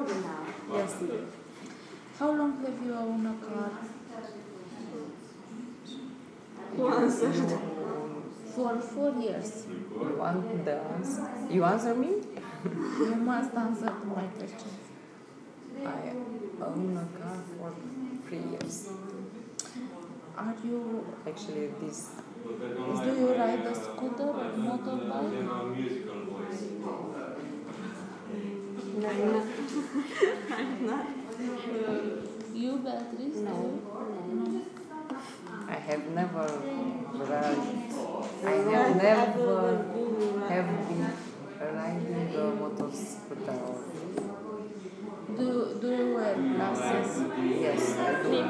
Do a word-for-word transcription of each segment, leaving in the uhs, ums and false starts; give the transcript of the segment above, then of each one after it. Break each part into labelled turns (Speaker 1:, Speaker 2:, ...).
Speaker 1: Yes. How long have you owned a car?
Speaker 2: Who answered?
Speaker 1: For four years.
Speaker 3: You want the answer? You answer me?
Speaker 1: You must answer to my questions.
Speaker 3: I own a car for three years.
Speaker 1: Are you?
Speaker 3: Actually, this.
Speaker 1: Do you ride a scooter, motorbike?
Speaker 2: No, I'm not. I'm not.
Speaker 1: You, Beatrice?
Speaker 2: No.
Speaker 1: No.
Speaker 3: I have never ride. I have
Speaker 2: I've
Speaker 3: never
Speaker 2: been
Speaker 3: have been riding a motorcycle.
Speaker 1: Do you, do you wear glasses?
Speaker 3: Yes, I do.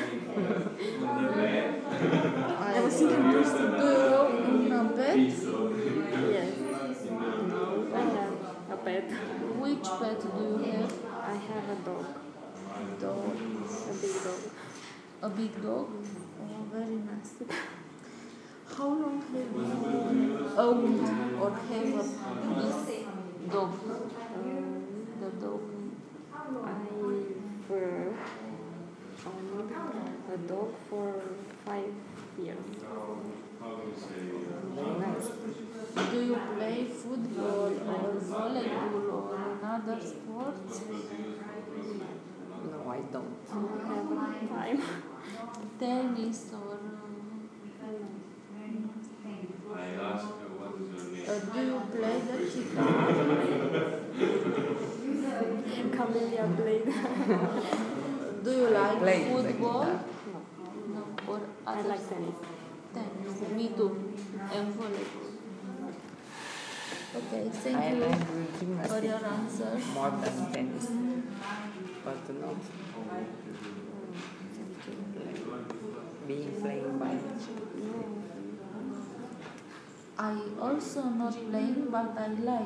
Speaker 2: I was second person.
Speaker 1: Do you own a pet?
Speaker 2: Yes. I have a pet.
Speaker 1: Which pet do you have?
Speaker 2: I have a dog.
Speaker 1: Dog.
Speaker 2: A big dog.
Speaker 1: A big dog? Oh, very nice. How long have you owned or have a, this dog?
Speaker 2: Um,
Speaker 1: The dog.
Speaker 2: I've uh, owned a dog for five years.
Speaker 3: Very nice.
Speaker 1: Do you play football or volleyball or another sports?
Speaker 3: No, I don't.
Speaker 2: I don't have time.
Speaker 1: Tennis or uh, do you play the guitar?
Speaker 2: Camellia blade.
Speaker 1: Do you like
Speaker 3: play the
Speaker 1: football?
Speaker 3: guitar.
Speaker 2: No.
Speaker 1: No. Or
Speaker 2: I
Speaker 1: other
Speaker 2: like tennis.
Speaker 1: tennis. Me too. And volleyball. Okay, thank
Speaker 3: I
Speaker 1: you
Speaker 3: like
Speaker 1: for
Speaker 3: gymnastics
Speaker 1: your answer.
Speaker 3: more than tennis, but not being playing by.
Speaker 1: I also not playing, but I like.